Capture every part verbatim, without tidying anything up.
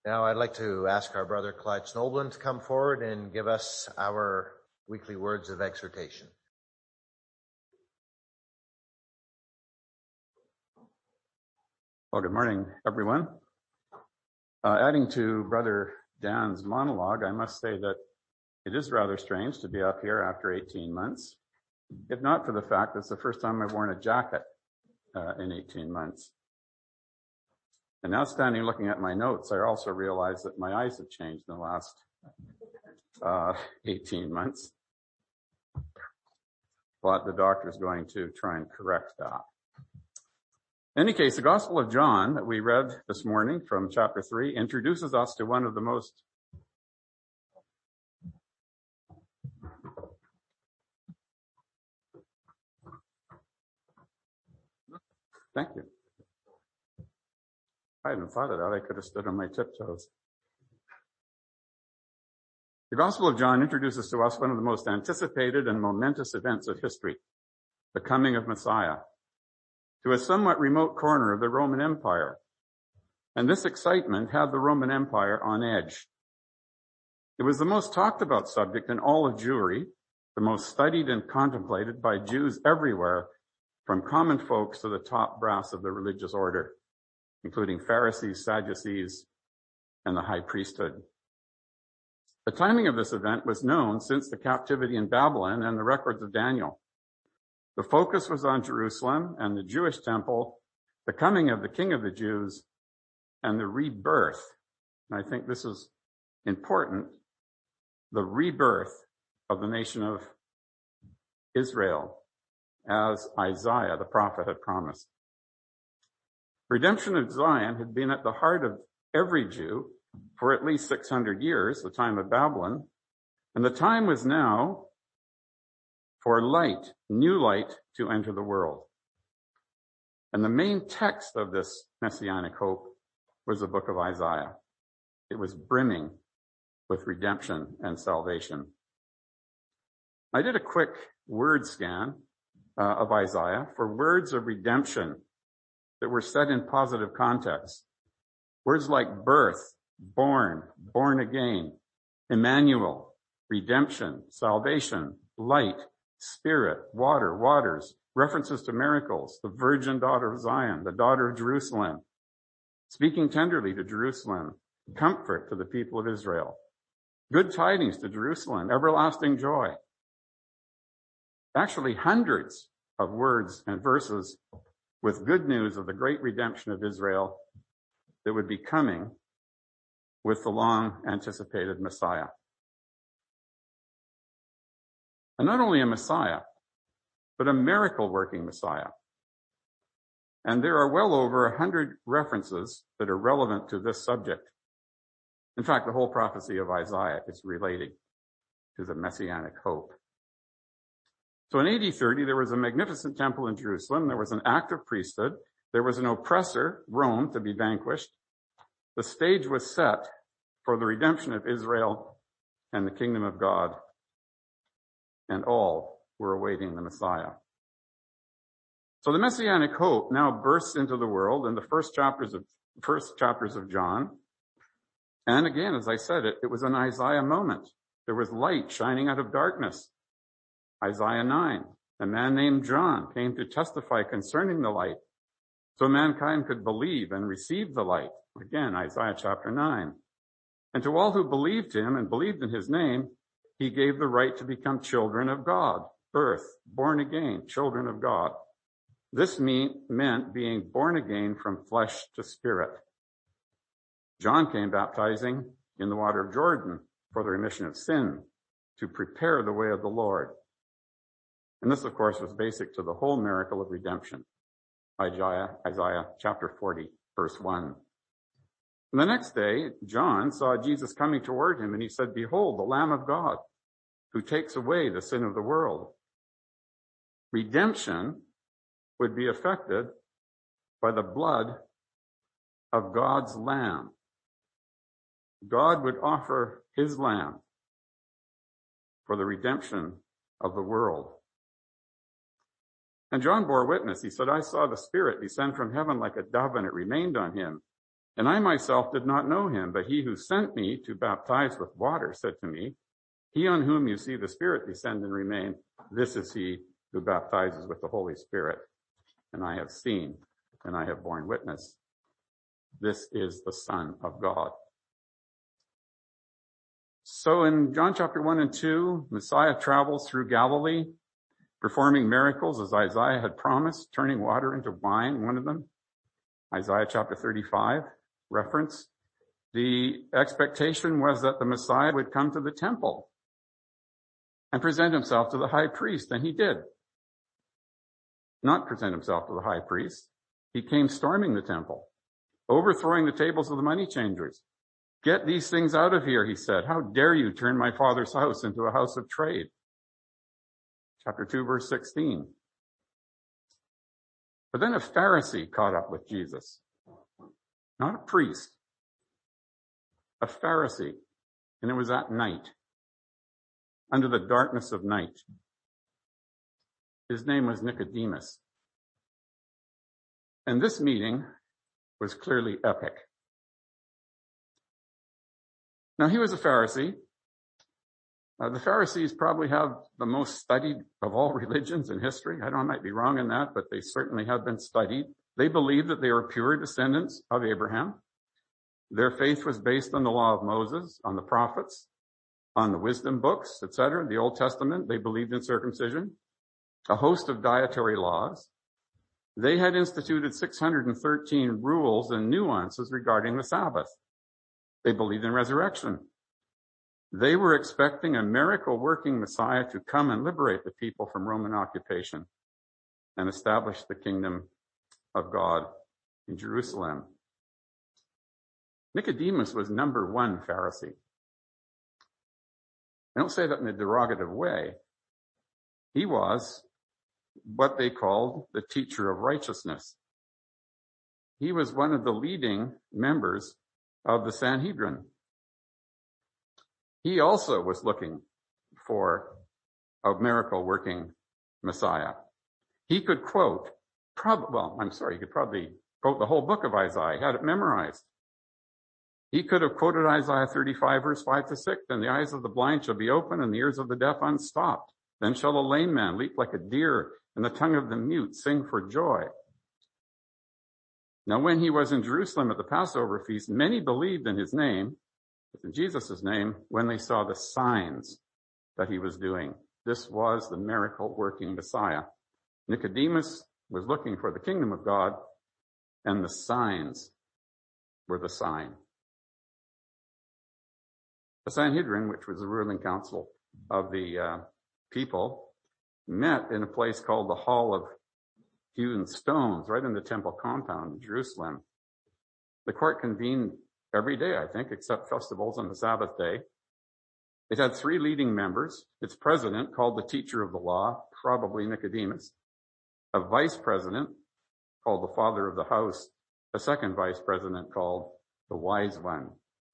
Now I'd like to ask our brother Clyde Snoblin to come forward and give us our weekly words of exhortation. Well, good morning, everyone. Uh, adding to Brother Dan's monologue, I must say that it is rather strange to be up here after eighteen months, if not for the fact that it's the first time I've worn a jacket uh, in eighteen months. And now standing looking at my notes, I also realize that my eyes have changed in the last uh, eighteen months. But the doctor's going to try and correct that. In any case, the Gospel of John that we read this morning from chapter three introduces us to one of the most Thank you. I hadn't thought of that. I could have stood on my tiptoes. The Gospel of John introduces to us one of the most anticipated and momentous events of history, the coming of Messiah, to a somewhat remote corner of the Roman Empire. And this excitement had the Roman Empire on edge. It was the most talked about subject in all of Jewry, the most studied and contemplated by Jews everywhere, from common folks to the top brass of the religious order, including Pharisees, Sadducees, and the high priesthood. The timing of this event was known since the captivity in Babylon and the records of Daniel. The focus was on Jerusalem and the Jewish temple, the coming of the King of the Jews, and the rebirth. And I think this is important, the rebirth of the nation of Israel, as Isaiah the prophet had promised. Redemption of Zion had been at the heart of every Jew for at least six hundred years, the time of Babylon, and the time was now for light, new light, to enter the world. And the main text of this messianic hope was the book of Isaiah. It was brimming with redemption and salvation. I did a quick word scan uh, of Isaiah for words of redemption that were set in positive context. Words like birth, born, born again, Emmanuel, redemption, salvation, light, spirit, water, waters, references to miracles, the virgin daughter of Zion, the daughter of Jerusalem, speaking tenderly to Jerusalem, comfort to the people of Israel, good tidings to Jerusalem, everlasting joy. Actually, hundreds of words and verses with good news of the great redemption of Israel that would be coming with the long anticipated Messiah. And not only a Messiah, but a miracle-working Messiah. And there are well over a hundred references that are relevant to this subject. In fact, the whole prophecy of Isaiah is related to the messianic hope. So in A D thirty, there was a magnificent temple in Jerusalem. There was an active priesthood. There was an oppressor, Rome, to be vanquished. The stage was set for the redemption of Israel and the kingdom of God. And all were awaiting the Messiah. So the messianic hope now bursts into the world in the first chapters of first chapters of John. And again, as I said, it, it was an Isaiah moment. There was light shining out of darkness. Isaiah nine, a man named John came to testify concerning the light, so mankind could believe and receive the light. Again, Isaiah chapter nine. And to all who believed him and believed in his name, he gave the right to become children of God, birth, born again, children of God. This mean, meant being born again from flesh to spirit. John came baptizing in the water of Jordan for the remission of sin, to prepare the way of the Lord. And this, of course, was basic to the whole miracle of redemption. Isaiah, Isaiah chapter forty, verse one. And the next day, John saw Jesus coming toward him, and he said, "Behold, the Lamb of God, who takes away the sin of the world." Redemption would be effected by the blood of God's Lamb. God would offer his Lamb for the redemption of the world. And John bore witness. He said, "I saw the Spirit descend from heaven like a dove, and it remained on him. And I myself did not know him, but he who sent me to baptize with water said to me, he on whom you see the Spirit descend and remain, this is he who baptizes with the Holy Spirit. And I have seen, and I have borne witness. This is the Son of God. So in John chapter one and two, Messiah travels through Galilee, performing miracles as Isaiah had promised, turning water into wine, one of them. Isaiah chapter thirty-five reference. The expectation was that the Messiah would come to the temple and present himself to the high priest, and he did. Not present himself to the high priest. He came storming the temple, overthrowing the tables of the money changers. Get these things out of here, he said. How dare you turn my father's house into a house of trade? Chapter two, verse sixteen. But then a Pharisee caught up with Jesus. Not a priest. A Pharisee. And it was at night. Under the darkness of night. His name was Nicodemus. And this meeting was clearly epic. Now, he was a Pharisee. Uh, the Pharisees probably have the most studied of all religions in history. I don't know, I might be wrong in that, but they certainly have been studied. They believed that they were pure descendants of Abraham. Their faith was based on the law of Moses, on the prophets, on the wisdom books, et cetera, the Old Testament. They believed in circumcision, a host of dietary laws. They had instituted six hundred thirteen rules and nuances regarding the Sabbath. They believed in resurrection. They were expecting a miracle-working Messiah to come and liberate the people from Roman occupation and establish the kingdom of God in Jerusalem. Nicodemus was number one Pharisee. I don't say that in a derogative way. He was what they called the teacher of righteousness. He was one of the leading members of the Sanhedrin. He also was looking for a miracle-working Messiah. He could quote, prob- well, I'm sorry, he could probably quote the whole book of Isaiah. He had it memorized. He could have quoted Isaiah thirty-five, verse five to six, and the eyes of the blind shall be open and the ears of the deaf unstopped. Then shall a lame man leap like a deer, and the tongue of the mute sing for joy. Now, when he was in Jerusalem at the Passover feast, many believed in his name, in Jesus' name, when they saw the signs that he was doing. This was the miracle-working Messiah. Nicodemus was looking for the kingdom of God, and the signs were the sign. The Sanhedrin, which was the ruling council of the uh, people, met in a place called the Hall of Hewn Stones, right in the temple compound in Jerusalem. The court convened every day, I think, except festivals on the Sabbath day. It had three leading members. Its president, called the teacher of the law, probably Nicodemus. A vice president, called the father of the house. A second vice president, called the wise one.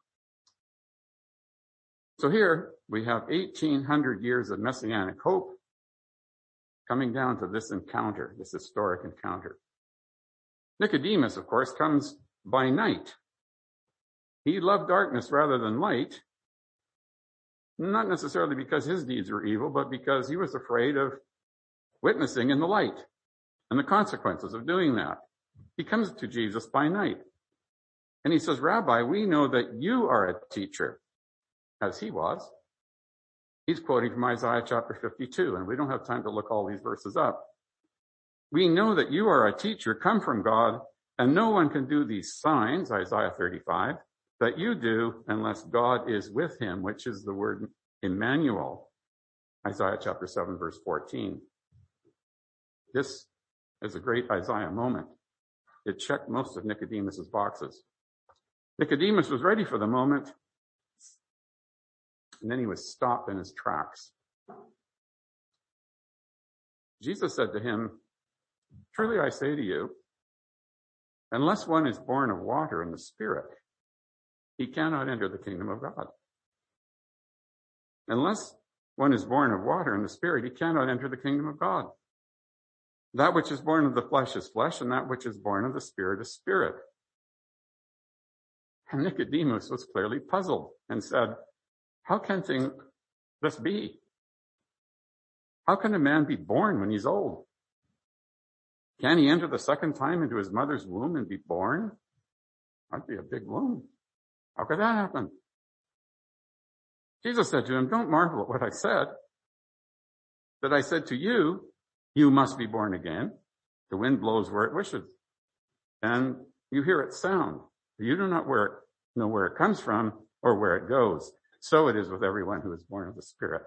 So here we have eighteen hundred years of messianic hope coming down to this encounter, this historic encounter. Nicodemus, of course, comes by night. He loved darkness rather than light, not necessarily because his deeds were evil, but because he was afraid of witnessing in the light and the consequences of doing that. He comes to Jesus by night, and he says, Rabbi, we know that you are a teacher, as he was. He's quoting from Isaiah chapter fifty-two, and we don't have time to look all these verses up. We know that you are a teacher come from God, and no one can do these signs, Isaiah thirty-five, that you do unless God is with him, which is the word Emmanuel, Isaiah chapter seven, verse fourteen. This is a great Isaiah moment. It checked most of Nicodemus's boxes. Nicodemus was ready for the moment, and then he was stopped in his tracks. Jesus said to him, truly I say to you, unless one is born of water and the Spirit, he cannot enter the kingdom of God. Unless one is born of water and the Spirit, he cannot enter the kingdom of God. That which is born of the flesh is flesh, and that which is born of the Spirit is spirit. And Nicodemus was clearly puzzled and said, how can thing, this be? How can a man be born when he's old? Can he enter the second time into his mother's womb and be born? That'd be a big womb. How could that happen? Jesus said to him, don't marvel at what I said. That I said to you, you must be born again. The wind blows where it wishes, and you hear its sound. You do not where, know where it comes from or where it goes. So it is with everyone who is born of the Spirit.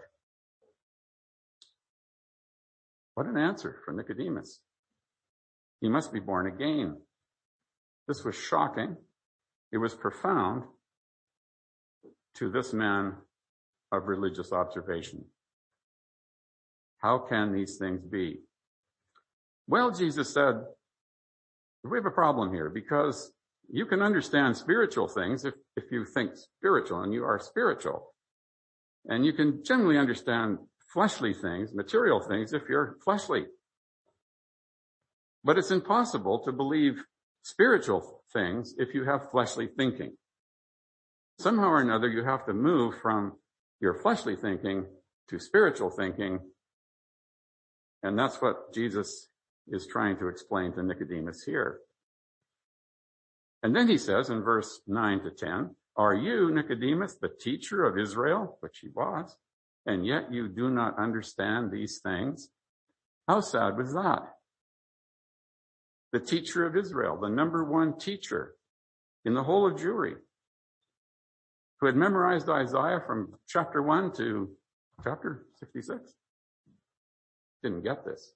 What an answer for Nicodemus. He must be born again. This was shocking. It was profound to this man of religious observation. How can these things be? Well, Jesus said, we have a problem here because you can understand spiritual things if, if you think spiritual and you are spiritual. And you can generally understand fleshly things, material things, if you're fleshly. But it's impossible to believe spiritual things if you have fleshly thinking. Somehow or another, you have to move from your fleshly thinking to spiritual thinking. And that's what Jesus is trying to explain to Nicodemus here. And then he says in verse nine to ten, are you, Nicodemus, the teacher of Israel, which he was, and yet you do not understand these things? How sad was that? The teacher of Israel, the number one teacher in the whole of Jewry, who had memorized Isaiah from chapter one to chapter sixty-six. Didn't get this.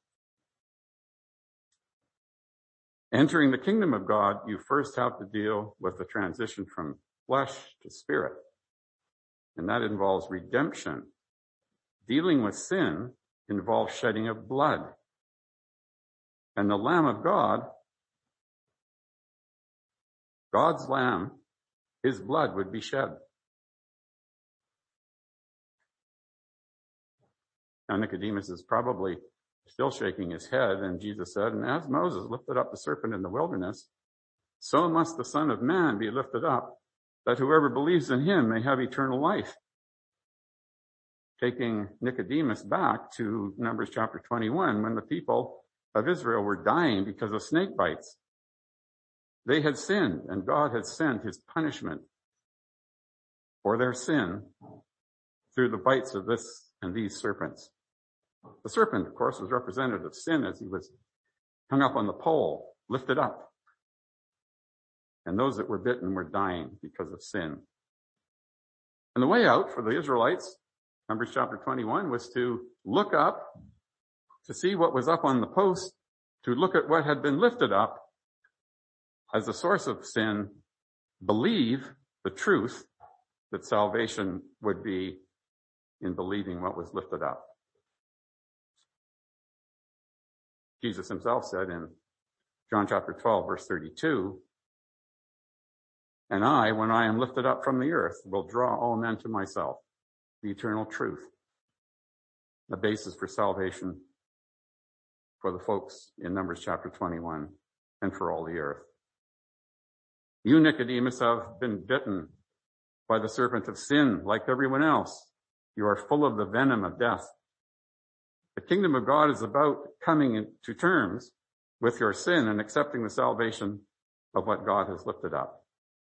Entering the kingdom of God, you first have to deal with the transition from flesh to spirit. And that involves redemption. Dealing with sin involves shedding of blood. And the Lamb of God, God's Lamb, his blood would be shed. Now Nicodemus is probably still shaking his head, and Jesus said, and as Moses lifted up the serpent in the wilderness, so must the Son of Man be lifted up, that whoever believes in him may have eternal life. Taking Nicodemus back to Numbers chapter twenty-one, when the people of Israel were dying because of snake bites. They had sinned, and God had sent his punishment for their sin through the bites of this and these serpents. The serpent, of course, was representative of sin as he was hung up on the pole, lifted up. And those that were bitten were dying because of sin. And the way out for the Israelites, Numbers chapter twenty-one, was to look up, to see what was up on the post, to look at what had been lifted up as a source of sin, believe the truth that salvation would be in believing what was lifted up. Jesus himself said in John chapter twelve, verse thirty-two, and I, when I am lifted up from the earth, will draw all men to myself, the eternal truth, the basis for salvation for the folks in Numbers chapter twenty-one and for all the earth. You, Nicodemus, have been bitten by the serpent of sin like everyone else. You are full of the venom of death. The kingdom of God is about coming to terms with your sin and accepting the salvation of what God has lifted up.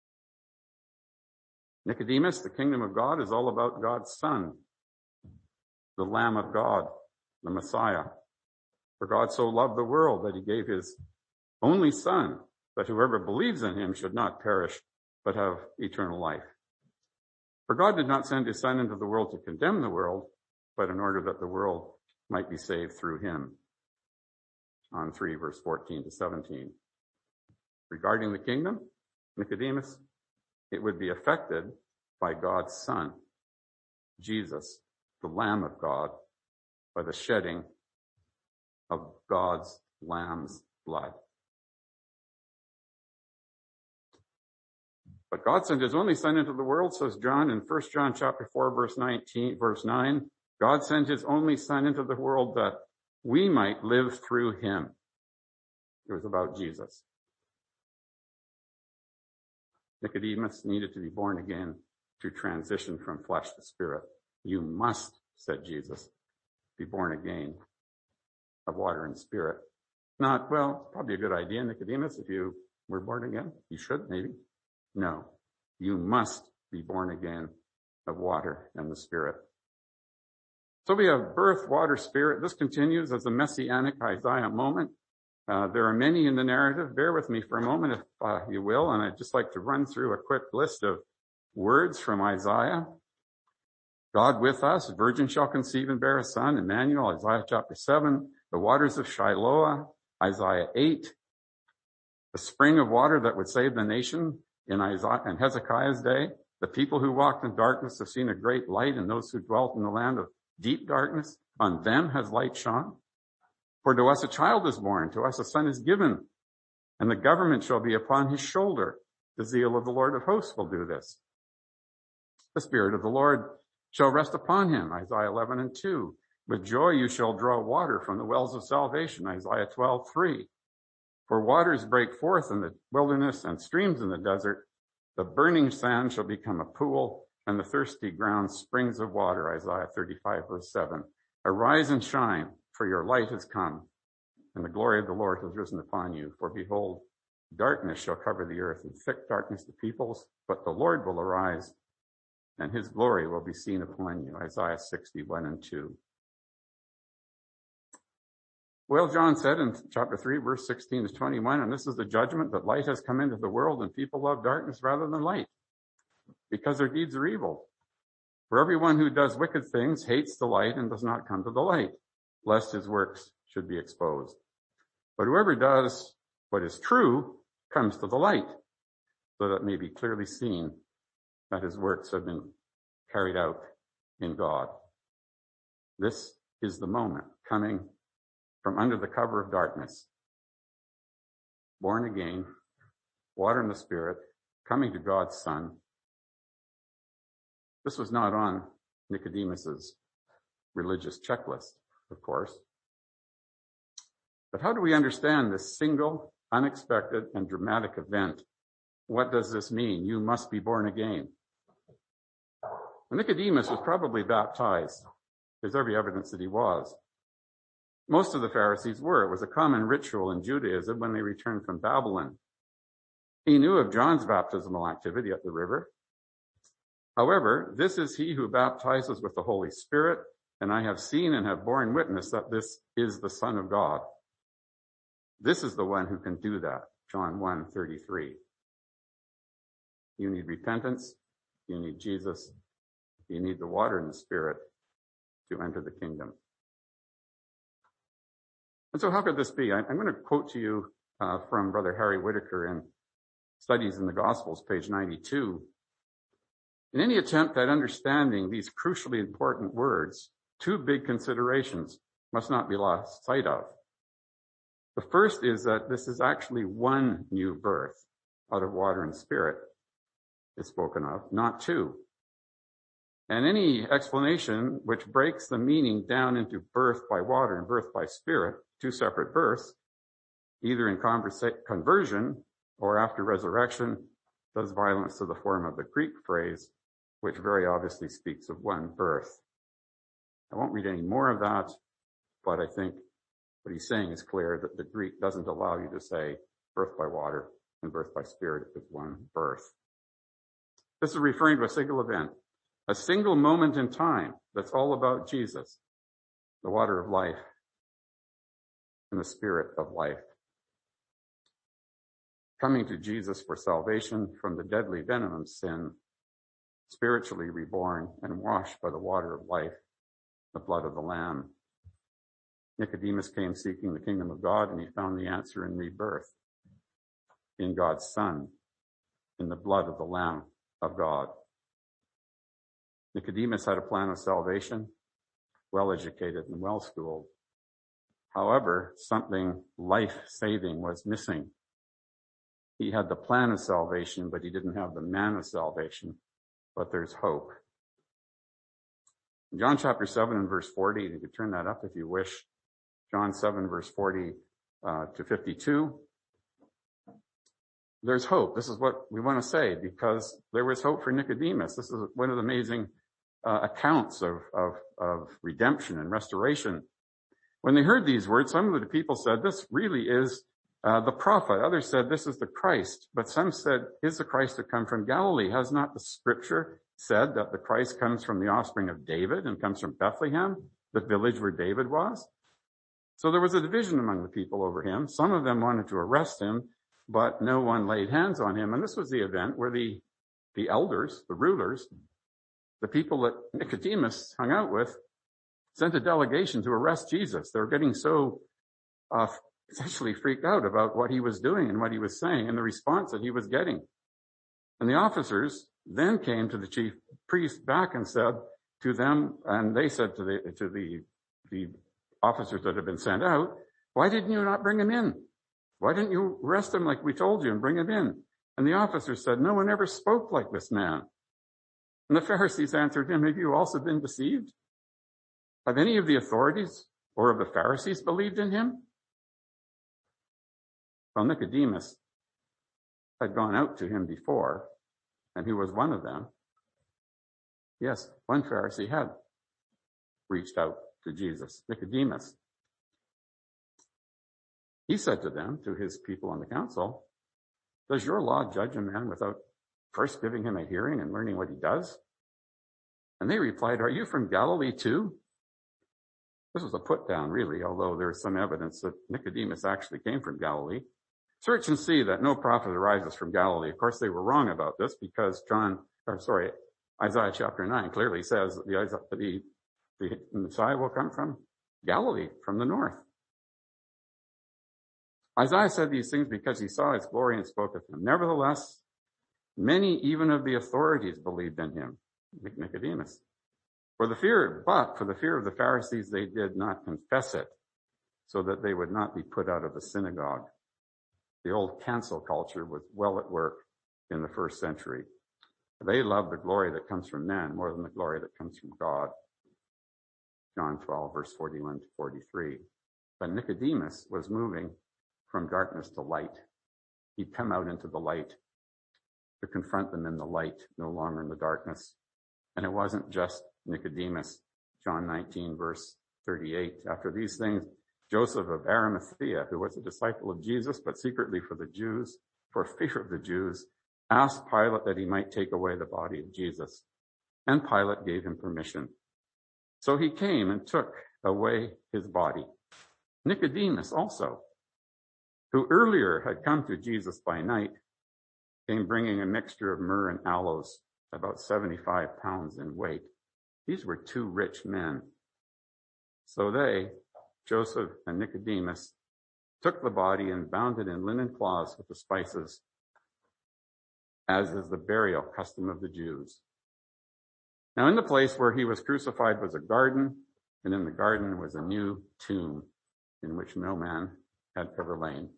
Nicodemus, the kingdom of God is all about God's Son, the Lamb of God, the Messiah. For God so loved the world that he gave his only Son, that whoever believes in him should not perish, but have eternal life. For God did not send his Son into the world to condemn the world, but in order that the world might be saved through him. On three, verse fourteen to seventeen. Regarding the kingdom, Nicodemus, it would be affected by God's Son, Jesus, the Lamb of God, by the shedding of God's Lamb's blood. But God sent his only Son into the world, says John in First John chapter four, verse nineteen, verse nine. God sent his only Son into the world that we might live through him. It was about Jesus. Nicodemus needed to be born again to transition from flesh to spirit. You must, said Jesus, be born again of water and spirit. Not, well, probably a good idea, Nicodemus, if you were born again. You should, maybe. No, you must be born again of water and the spirit. So we have birth, water, spirit. This continues as a messianic Isaiah moment. Uh, there are many in the narrative. Bear with me for a moment, if uh, you will, and I'd just like to run through a quick list of words from Isaiah. God with us, virgin shall conceive and bear a son, Emmanuel, Isaiah chapter seven, the waters of Shiloah, Isaiah eight, the spring of water that would save the nation in Isaiah and Hezekiah's day. The people who walked in darkness have seen a great light, and those who dwelt in the land of deep darkness, on them has light shone. For to us a child is born, to us a son is given, and the government shall be upon his shoulder. The zeal of the Lord of hosts will do this. The Spirit of the Lord shall rest upon him, Isaiah eleven and two. With joy you shall draw water from the wells of salvation, Isaiah twelve three. For waters break forth in the wilderness and streams in the desert. The burning sand shall become a pool, and the thirsty ground springs of water, Isaiah thirty-five verse seven. Arise and shine, for your light has come, and the glory of the Lord has risen upon you. For behold, darkness shall cover the earth, and thick darkness the peoples, but the Lord will arise, and his glory will be seen upon you, Isaiah sixty-one and two. Well, John said in chapter three, verse sixteen to twenty-one, and this is the judgment, that light has come into the world, and people love darkness rather than light, because their deeds are evil. For everyone who does wicked things hates the light and does not come to the light, lest his works should be exposed. But whoever does what is true comes to the light, so that it may be clearly seen that his works have been carried out in God. This is the moment coming from under the cover of darkness, born again, water and the Spirit, coming to God's Son. This was not on Nicodemus's religious checklist, of course. But how do we understand this single, unexpected, and dramatic event? What does this mean? You must be born again. Well, Nicodemus was probably baptized. There's every evidence that he was. Most of the Pharisees were. It was a common ritual in Judaism when they returned from Babylon. He knew of John's baptismal activity at the river. However, this is he who baptizes with the Holy Spirit, and I have seen and have borne witness that this is the Son of God. This is the one who can do that, John one thirty-three. You need repentance. You need Jesus. You need the water and the Spirit to enter the kingdom. And so how could this be? I'm going to quote to you uh, from Brother Harry Whitaker in Studies in the Gospels, page ninety-two. In any attempt at understanding these crucially important words, two big considerations must not be lost sight of. The first is that this is actually one new birth out of water and spirit is spoken of, not two. And any explanation which breaks the meaning down into birth by water and birth by spirit, two separate births, either in conversa- conversion or after resurrection, does violence to the form of the Greek phrase, which very obviously speaks of one birth. I won't read any more of that, but I think what he's saying is clear that the Greek doesn't allow you to say birth by water and birth by spirit if it's one birth. This is referring to a single event, a single moment in time that's all about Jesus, the water of life and the Spirit of life. Coming to Jesus for salvation from the deadly venom of sin, spiritually reborn and washed by the water of life, the blood of the Lamb. Nicodemus came seeking the kingdom of God, and he found the answer in rebirth, in God's Son, in the blood of the Lamb of God. Nicodemus had a plan of salvation, well-educated and well-schooled. However, something life-saving was missing. He had the plan of salvation, but he didn't have the man of salvation. But there's hope. In John chapter seven and verse forty, you could turn that up if you wish. John seven verse forty uh, to fifty-two. there's hope. This is what we want to say, because there was hope for Nicodemus. This is one of the amazing uh, accounts of, of, of redemption and restoration. When they heard these words, some of the people said, this really is uh, the prophet. Others said, this is the Christ. But some said, is the Christ to come from Galilee? Has not the scripture said that the Christ comes from the offspring of David and comes from Bethlehem, the village where David was? So there was a division among the people over him. Some of them wanted to arrest him, but no one laid hands on him. And this was the event where the, the elders, the rulers, the people that Nicodemus hung out with, sent a delegation to arrest Jesus. They were getting so uh, essentially freaked out about what he was doing and what he was saying and the response that he was getting. And the officers then came to the chief priest back and said to them, and they said to the to the the officers that had been sent out, why didn't you not bring him in? Why didn't you arrest him like we told you and bring him in? And the officers said, no one ever spoke like this man. And the Pharisees answered him, have you also been deceived? Have any of the authorities or of the Pharisees believed in him? Well, Nicodemus had gone out to him before, and he was one of them. Yes, one Pharisee had reached out to Jesus, Nicodemus. He said to them, to his people on the council, does your law judge a man without first giving him a hearing and learning what he does? And they replied, are you from Galilee too? This was a put down, really, although there's some evidence that Nicodemus actually came from Galilee. Search and see that no prophet arises from Galilee. Of course, they were wrong about this because John, or sorry, Isaiah chapter nine clearly says that the, the, the Messiah will come from Galilee, from the north. Isaiah said these things because he saw his glory and spoke of him. Nevertheless, many even of the authorities believed in him, Nicodemus. For the fear, but for the fear of the Pharisees, they did not confess it, so that they would not be put out of the synagogue. The old cancel culture was well at work in the first century. They loved the glory that comes from man more than the glory that comes from God. John twelve, verse forty-one to forty-three. But Nicodemus was moving from darkness to light. He'd come out into the light to confront them in the light, no longer in the darkness. And it wasn't just Nicodemus. John nineteen, verse thirty-eight. After these things, Joseph of Arimathea, who was a disciple of Jesus, but secretly for the Jews, for fear of the Jews, asked Pilate that he might take away the body of Jesus. And Pilate gave him permission. So he came and took away his body. Nicodemus also, who earlier had come to Jesus by night, came bringing a mixture of myrrh and aloes, about seventy-five pounds in weight. These were two rich men. So they, Joseph and Nicodemus, took the body and bound it in linen cloths with the spices, as is the burial custom of the Jews. Now in the place where he was crucified was a garden, and in the garden was a new tomb in which no man had ever lain.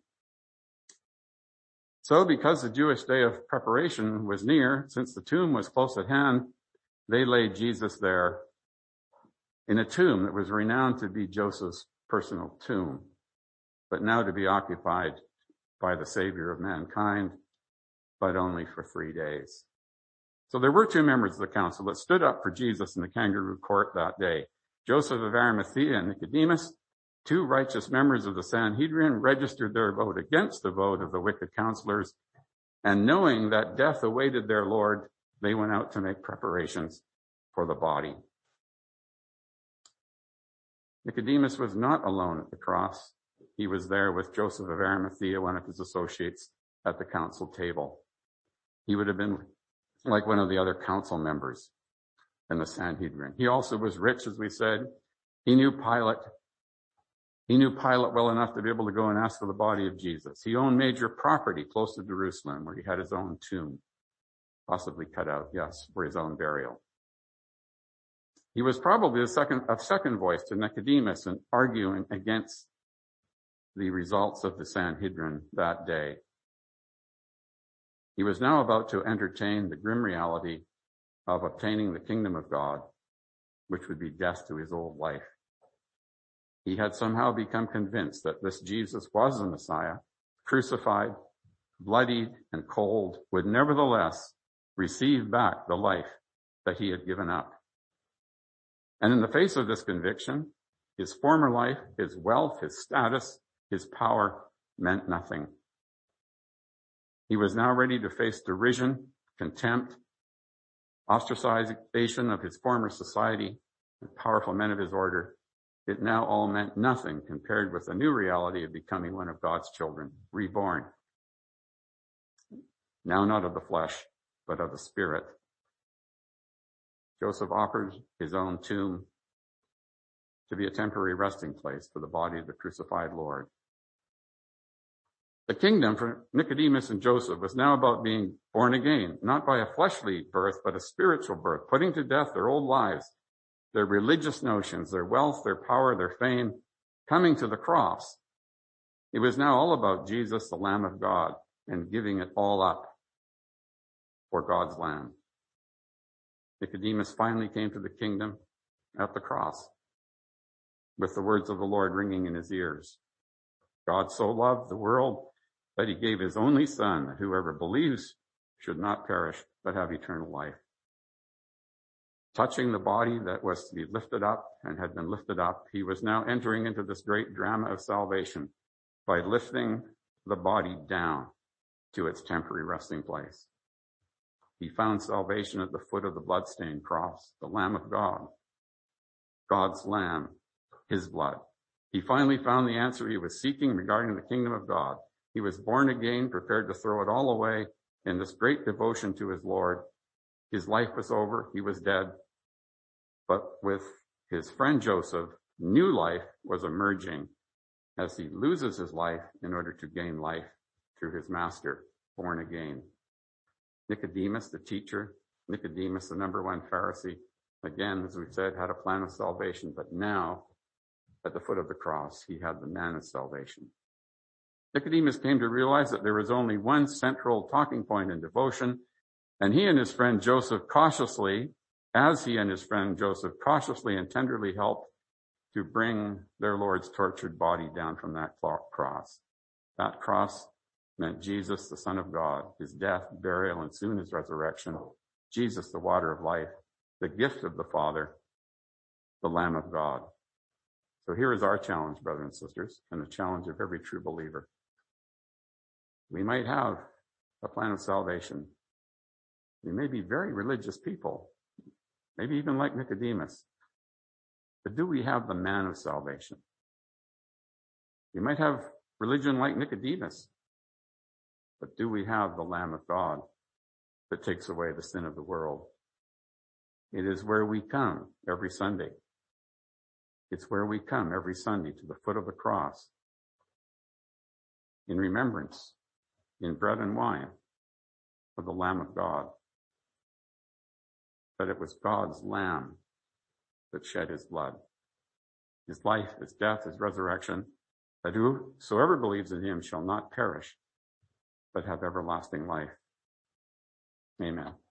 So because the Jewish day of preparation was near, since the tomb was close at hand, they laid Jesus there in a tomb that was renowned to be Joseph's personal tomb, but now to be occupied by the Savior of mankind, but only for three days. So there were two members of the council that stood up for Jesus in the kangaroo court that day. Joseph of Arimathea and Nicodemus, two righteous members of the Sanhedrin, registered their vote against the vote of the wicked counselors, and knowing that death awaited their Lord, they went out to make preparations for the body. Nicodemus was not alone at the cross. He was there with Joseph of Arimathea, one of his associates, at the council table. He would have been like one of the other council members in the Sanhedrin. He also was rich, as we said. He knew Pilate. He knew Pilate well enough to be able to go and ask for the body of Jesus. He owned major property close to Jerusalem where he had his own tomb, possibly cut out, yes, for his own burial. He was probably a second, a second voice to Nicodemus in arguing against the results of the Sanhedrin that day. He was now about to entertain the grim reality of obtaining the kingdom of God, which would be death to his old life. He had somehow become convinced that this Jesus was the Messiah, crucified, bloodied and cold, would nevertheless receive back the life that he had given up. And in the face of this conviction, his former life, his wealth, his status, his power meant nothing. He was now ready to face derision, contempt, ostracization of his former society, and powerful men of his order. It now all meant nothing compared with the new reality of becoming one of God's children, reborn. Now not of the flesh, but of the Spirit. Joseph offered his own tomb to be a temporary resting place for the body of the crucified Lord. The kingdom for Nicodemus and Joseph was now about being born again, not by a fleshly birth, but a spiritual birth, putting to death their old lives, their religious notions, their wealth, their power, their fame, coming to the cross. It was now all about Jesus, the Lamb of God, and giving it all up for God's Lamb. Nicodemus finally came to the kingdom at the cross with the words of the Lord ringing in his ears. God so loved the world that he gave his only Son, that whoever believes should not perish, but have eternal life. Touching the body that was to be lifted up and had been lifted up, he was now entering into this great drama of salvation by lifting the body down to its temporary resting place. He found salvation at the foot of the bloodstained cross, the Lamb of God, God's Lamb, his blood. He finally found the answer he was seeking regarding the kingdom of God. He was born again, prepared to throw it all away in this great devotion to his Lord. His life was over. He was dead. But with his friend Joseph, new life was emerging as he loses his life in order to gain life through his master, born again. Nicodemus, the teacher, Nicodemus, the number one Pharisee, again, as we've said, had a plan of salvation, but now at the foot of the cross, he had the man of salvation. Nicodemus came to realize that there was only one central talking point in devotion, and he and his friend Joseph cautiously, as he and his friend Joseph cautiously and tenderly helped to bring their Lord's tortured body down from that cross. That cross meant Jesus, the Son of God, his death, burial, and soon his resurrection. Jesus, the water of life, the gift of the Father, the Lamb of God. So here is our challenge, brothers and sisters, and the challenge of every true believer. We might have a plan of salvation. We may be very religious people, maybe even like Nicodemus. But do we have the man of salvation? We might have religion like Nicodemus, but do we have the Lamb of God that takes away the sin of the world? It is where we come every Sunday. It's where we come every Sunday to the foot of the cross in remembrance, in bread and wine, of the Lamb of God. That it was God's Lamb that shed his blood, his life, his death, his resurrection, that whosoever believes in him shall not perish, but have everlasting life. Amen.